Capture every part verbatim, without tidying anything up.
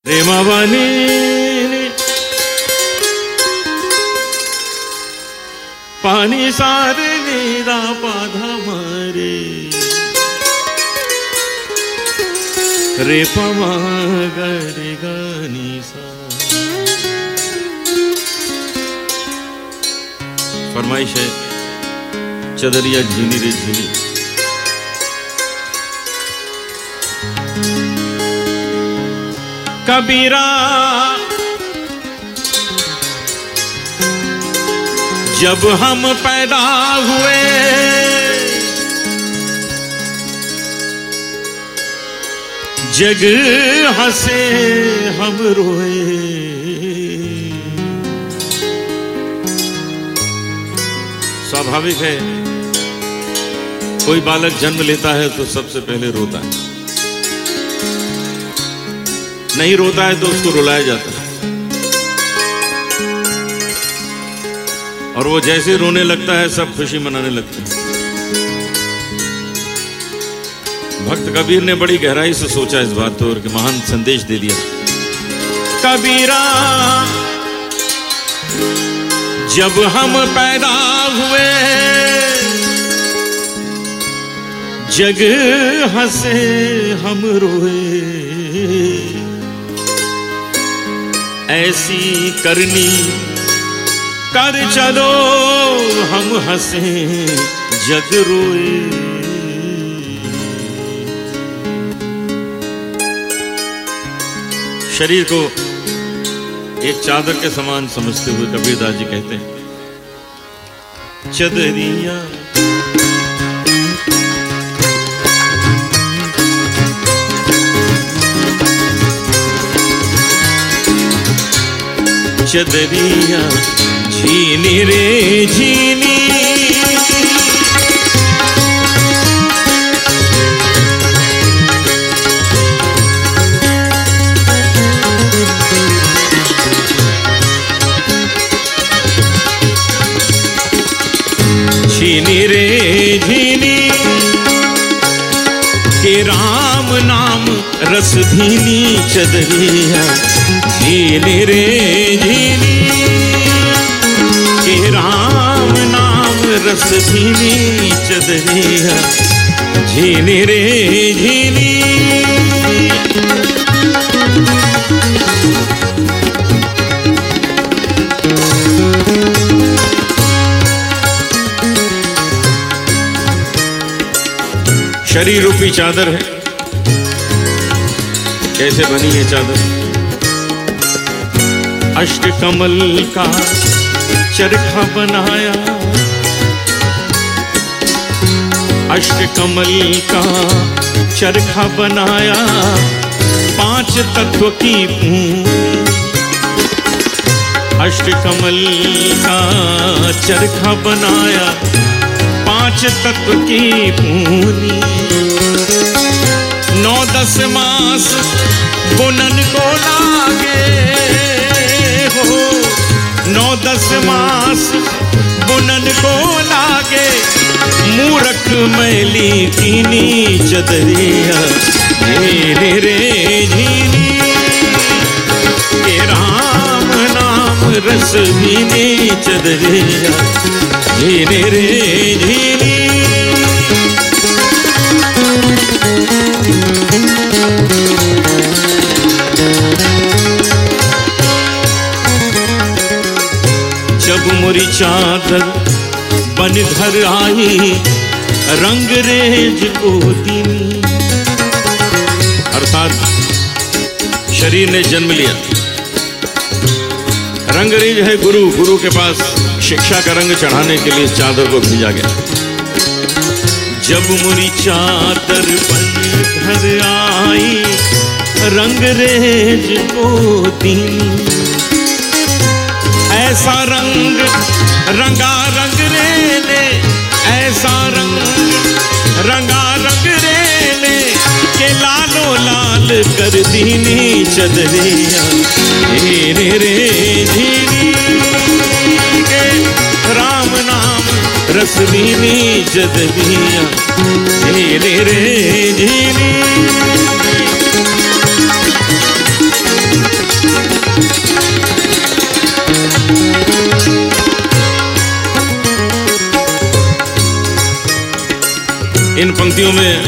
रे मावानी पानी सारे नीरा पाधा मारे रे पमा गरे गानी सा। फरमाइश है चदरिया झीनी रे झीनी। कबीरा जब हम पैदा हुए जग हंसे हम रोए। स्वाभाविक है कोई बालक जन्म लेता है तो सबसे पहले रोता है, नहीं रोता है तो उसको रुलाया जाता है, और वो जैसे रोने लगता है सब खुशी मनाने लगते हैं। भक्त कबीर ने बड़ी गहराई से सोचा इस बात को और कि महान संदेश दे दिया। कबीरा जब हम पैदा हुए जग हंसे हम रोए। ऐसी करनी कर चलो हम हंसे जग रोए। शरीर को एक चादर के समान समझते हुए कबीरदास जी कहते हैं, चदरिया चदरिया झीनी रे झीनी। झीनी रे झीनी के राम नाम रस धीनी। चदरिया झीनी रे झीनी के राम नाम रस धीनी। चदरिया झीनी रे झीनी। शरीर रूपी चादर है। कैसे बनी है चादर? अष्ट कमल का चरखा बनाया, अष्ट कमल का चरखा बनाया, पांच तत्व की पूंजी। अष्ट कमल का चरखा बनाया, पांच तत्व की पूंजी। नौ दस मास बुनन को लागे हो, नौ दस मास बुनन को लागे। मूरख मैली कीनी चदरिया झीनी रे झीनी के राम नाम रस भीनी। चदरिया झीनी रे झीनी। जब मोरी चादर बन घर आई रंग रेज को दीनी। अर्थात शरीर ने जन्म लिया, रंगरेज है गुरु, गुरु के पास शिक्षा का रंग चढ़ाने के लिए चादर को भेजा गया। जब मोरी चादर बन घर आई रंग रेज को दीनी। ऐसा रंग रंगा रंग रे ले, ऐसा रंग रंगा रंग रे ले के लालो लाल कर दीनी। चदरिया झीनी रे झीनी के राम नाम रस भीनी। चदरिया झीनी रे झीनी। पंक्तियों में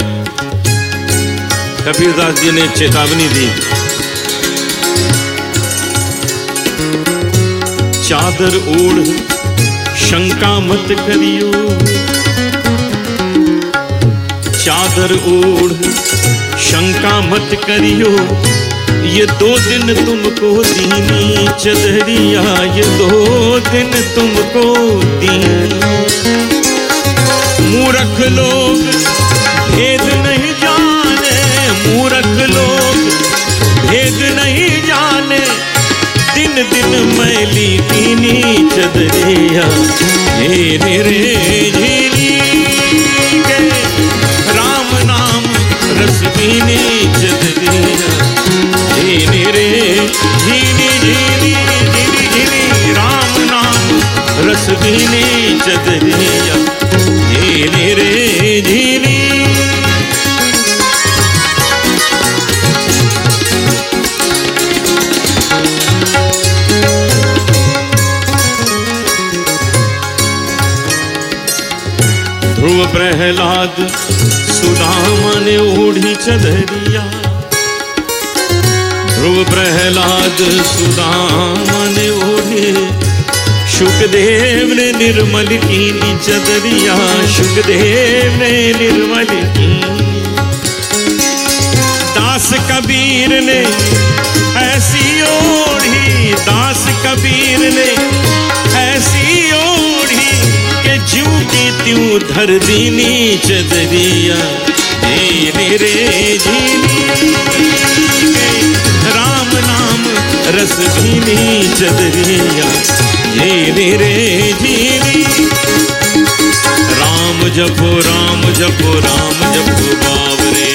कबीरदास जी ने चेतावनी दी, चादर ओढ़ शंका मत करियो, चादर ओढ़ शंका मत करियो, ये दो दिन तुमको दीनी चदरिया, ये दो दिन तुमको दीनी। मूर्ख लोग भेद नहीं जाने, मूर्ख लोग भेद नहीं जाने, दिन दिन मैली दीनी चदरिया, हे रे झीली के राम नाम रस दीनी चदरिया, हे रे झीली झीली झीली झीली राम नाम रस दीनी चदरिया, हे रे झीली। ध्रुव प्रहलाद सुदामा ने ओढ़ी चदरिया, ध्रुव प्रहलाद सुदामा ने ओढ़ी, शुकदेव ने निर्मल कीनी चदरिया, शुकदेव ने निर्मल की। दास कबीर ने ऐसी ओढ़ी, दास कबीर ने ऐसी ओढ़ी के ज्यों की त्यों धर दीनी चदरिया, हे रे झीली राम नाम रस दीनी चदरिया, हे रे झीली। राम जपो राम जपो राम जपो बावरे,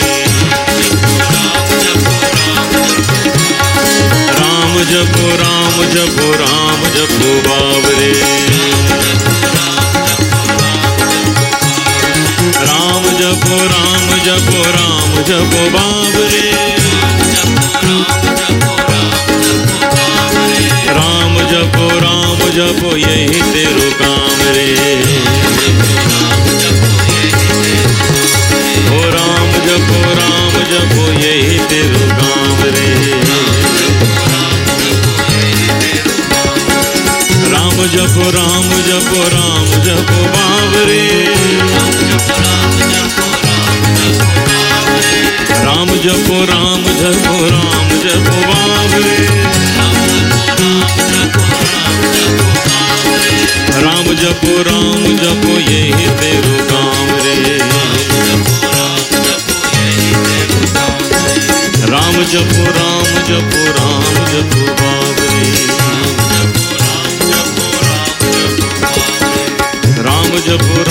राम जपो राम जपो राम जपो बावरे, राम जपो राम जपो राम जपो बावरे, राम जपो राम जपो यही तेरो काम रे, ओ राम जपो राम जपो यही तेरो काम रे, राम जपो राम जपो राम जपो बावरे, राम जपो राम जपो राम जपो बावरे, राम जपो राम जपो यही तेरो काम रे, राम जपो राम जपो राम जपो बावरे, राम जपो